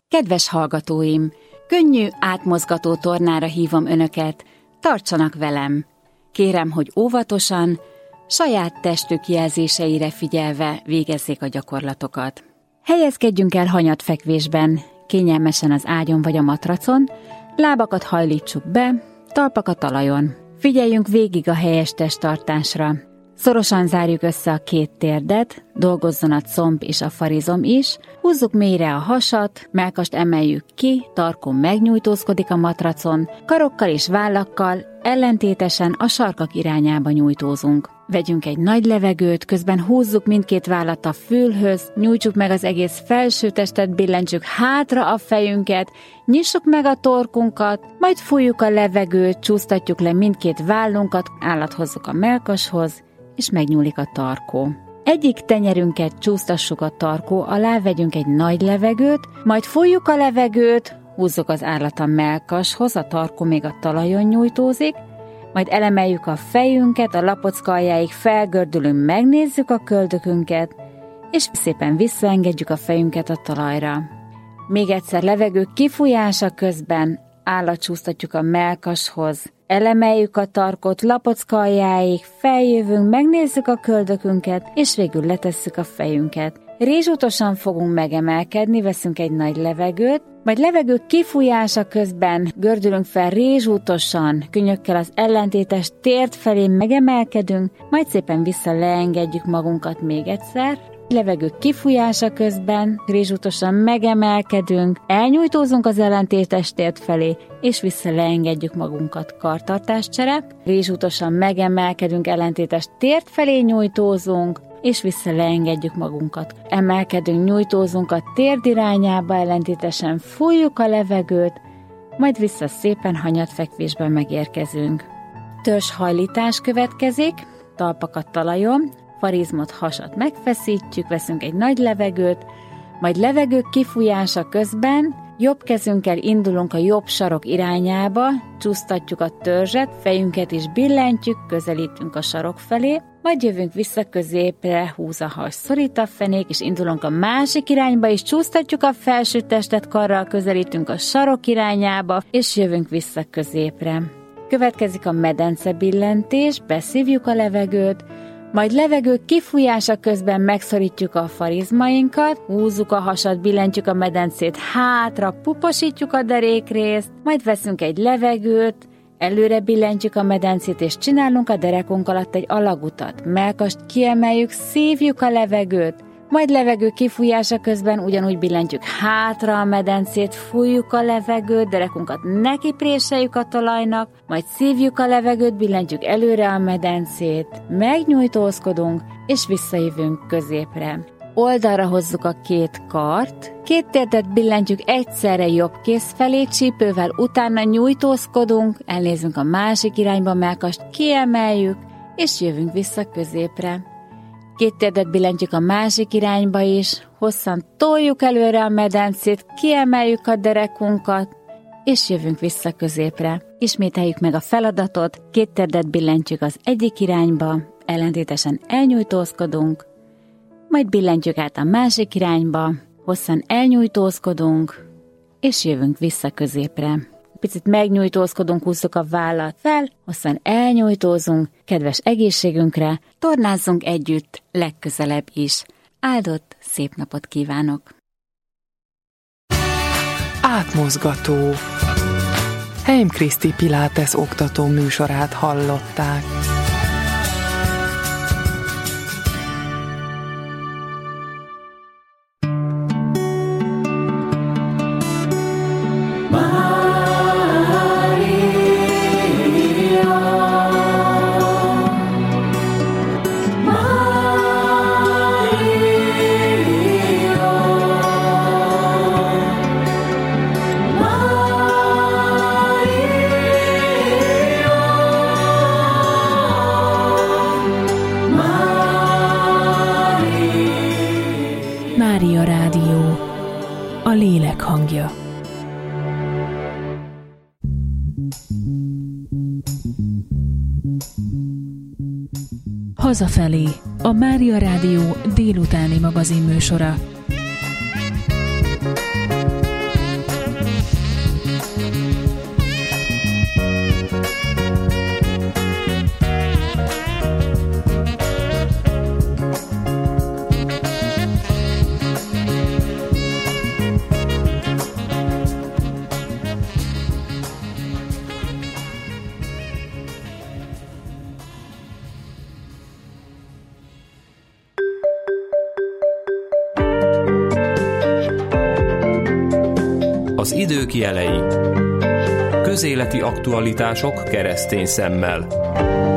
Kedves hallgatóim, könnyű, átmozgató tornára hívom önöket, tartsanak velem. Kérem, hogy óvatosan, saját testük jelzéseire figyelve végezzék a gyakorlatokat. Helyezkedjünk el hanyatfekvésben, kényelmesen az ágyon vagy a matracon, lábakat hajlítsuk be, talpak a talajon. Figyeljünk végig a helyes testtartásra. Szorosan zárjuk össze a két térdet, dolgozzon a comb és a farizom is, húzzuk mélyre a hasat, mellkast emeljük ki, tarkon megnyújtózkodik a matracon, karokkal és vállakkal ellentétesen a sarkak irányába nyújtózunk. Vegyünk egy nagy levegőt, közben húzzuk mindkét vállat a fülhöz, nyújtsuk meg az egész felső testet, billentsük hátra a fejünket, nyissuk meg a torkunkat, majd fújjuk a levegőt, csúsztatjuk le mindkét vállunkat, állat hozzuk a mellkashoz, és megnyúlik a tarkó. Egyik tenyerünket csúsztassuk a tarkó alá, vegyünk egy nagy levegőt, majd fújjuk a levegőt, húzzuk az állat a mellkashoz, a tarkó még a talajon nyújtózik, majd elemeljük a fejünket, a lapocka aljáig felgördülünk, megnézzük a köldökünket, és szépen visszaengedjük a fejünket a talajra. Még egyszer levegő kifújása közben állatcsúsztatjuk a mellkashoz, elemeljük a tarkot, lapocka aljáig, feljövünk, megnézzük a köldökünket, és végül letesszük a fejünket. Rézsútosan fogunk megemelkedni, veszünk egy nagy levegőt, majd levegő kifújása közben gördülünk fel rézsútosan, könnyökkel az ellentétes térd felé megemelkedünk, majd szépen vissza leengedjük magunkat még egyszer. Levegő kifújása közben rézsútosan megemelkedünk, elnyújtózunk az ellentétes térd felé, és vissza leengedjük magunkat. Kartartáscsere, rézsútosan megemelkedünk, ellentétes térd felé nyújtózunk, és vissza leengedjük magunkat. Emelkedünk, nyújtózunk a térd irányába, ellentétesen fújjuk a levegőt, majd vissza szépen hanyatfekvésben megérkezünk. Törzshajlítás következik, talpak a talajon, farizmot, hasat megfeszítjük, veszünk egy nagy levegőt, majd levegő kifújása közben jobb kezünkkel indulunk a jobb sarok irányába, csúsztatjuk a törzset, fejünket is billentjük, közelítünk a sarok felé, majd jövünk vissza középre, húz a has, szorít a fenék, és indulunk a másik irányba, és csúsztatjuk a felső testet, karral közelítünk a sarok irányába, és jövünk vissza középre. Következik a medence billentés, beszívjuk a levegőt, majd levegő kifújása közben megszorítjuk a farizmainkat, húzzuk a hasat, billentjük a medencét hátra, puposítjuk a derékrészt, majd veszünk egy levegőt, előre billentjük a medencét, és csinálunk a derekunk alatt egy alagutat. Mellkast kiemeljük, szívjuk a levegőt, majd levegő kifújása közben ugyanúgy billentjük hátra a medencét, fújjuk a levegőt, derekunkat nekipréseljük a talajnak, majd szívjuk a levegőt, billentjük előre a medencét, megnyújtózkodunk, és visszajövünk középre. Oldalra hozzuk a két kart, két térdet billentjük egyszerre jobb kéz felé, csípővel utána nyújtózkodunk, elnézünk a másik irányba, mellkast kiemeljük, és jövünk vissza középre. Két térdet billentjük a másik irányba is, hosszan toljuk előre a medencét, kiemeljük a derekunkat, és jövünk vissza középre. Ismételjük meg a feladatot, két térdet billentjük az egyik irányba, ellentétesen elnyújtózkodunk, majd billentjük át a másik irányba, hosszan elnyújtózkodunk, és jövünk vissza középre. Picit megnyújtózkodunk, húzzuk a vállat fel, hosszan elnyújtózunk, kedves egészségünkre, tornázzunk együtt legközelebb is. Áldott, szép napot kívánok! Átmozgató. Heim Kriszti Pilates oktató műsorát hallották. Mária Rádió, a lélek hangja. Hazafelé, a Mária Rádió délutáni magazinműsora. Az idők jelei. Közéleti aktualitások keresztény szemmel.